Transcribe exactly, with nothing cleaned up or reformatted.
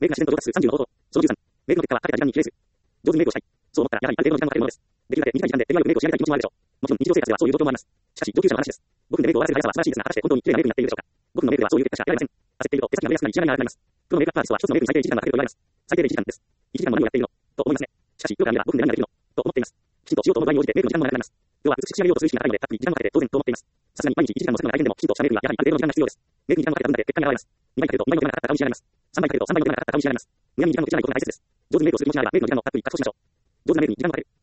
メイクが自然と上達するさんじゅうの方法。そのじゅうさん、メイクの結果は彼ら時間に比例する。上手にメイクをしたい。そう思ったら、やはりある程度の時間がかかるものです。できるだけ短い時間で手早くメイクを仕上げたい気持ちもあるでしょう。もちろん日常生活ではそういう状況もあります。しかし、上級者の話です。ごふんでメイクを終わらせる速さは素晴らしいですが、果たして本当に綺麗なメイクになっているでしょうか。ごふんのメイクではそういう結果しか得られません。焦っていると手先が濡れやすくなり仕上がりが悪くなります。プロのメイクアップアーティストは一つのメイクに最低いちじかんがかかると言われます。最低でいちじかんです。いちじかんも何をやっているのと思いますね。しかし、よくあるならごふんで何ができるのと思っています。きちんとしようと思う場合に応じてメイクの時間も長くなります。要は美しく仕上げようとする意識が高いので、たっぷり時間をかけて当然と思っています。さすがに毎日いちじかんもするのが大変でも、きちんとしたメイクにはやはりある程度の時間が必要です。メイクに時間をかけた分だけ結果に現れます。にばいかけるとにばいの手間がかかった顔に仕上がります。さんばいかけるとさんばいの手間がかかった顔に仕上がります。むやみに時間をかけないことが大切です。上手にメイクをする気持ちがあれば、メイクの時間もたっぷり確保しましょう。上手なメイクに時間をかける。